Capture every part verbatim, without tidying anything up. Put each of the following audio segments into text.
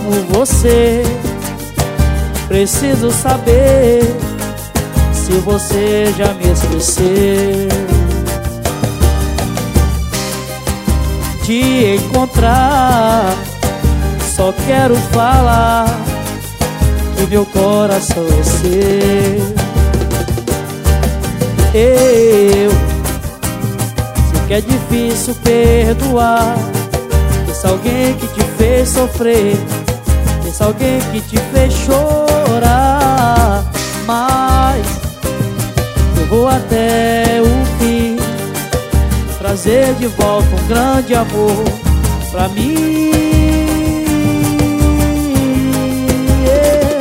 amo você. Preciso saber se você já me esqueceu. Te encontrar, só quero falar que meu coração é seu. Eu sei que é difícil perdoar esse alguém que te fez sofrer, esse alguém que te fez chorar. Mas eu vou até o fim, trazer de volta um grande amor pra mim. Yeah.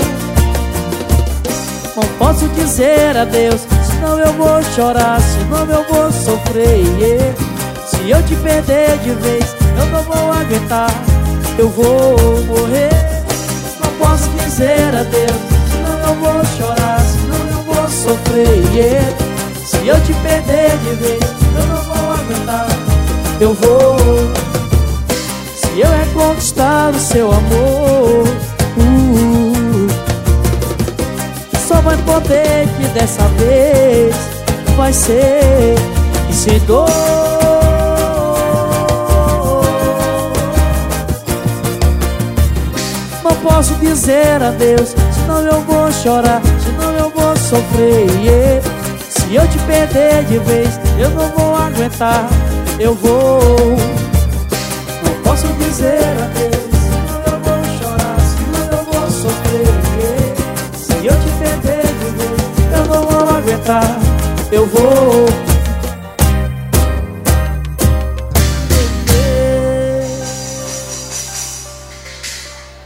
Não posso dizer adeus, senão eu vou chorar, senão eu vou sofrer. Yeah. Se eu te perder de vez, eu não vou aguentar, eu vou morrer. Não posso dizer adeus, senão eu vou chorar, senão eu vou sofrer. Yeah. Se eu te perder de vez, eu não vou aguentar, eu vou. Se eu reconquistar o seu amor, uh, só vai poder que dessa vez vai ser e sem dor. Não posso dizer adeus, senão eu vou chorar, senão eu vou sofrer. Yeah. Se eu te perder de vez, eu não vou aguentar, eu vou. Não posso dizer adeus, senão eu vou chorar, senão eu vou sofrer. Yeah. Se eu te perder de vez, eu não vou aguentar, eu vou.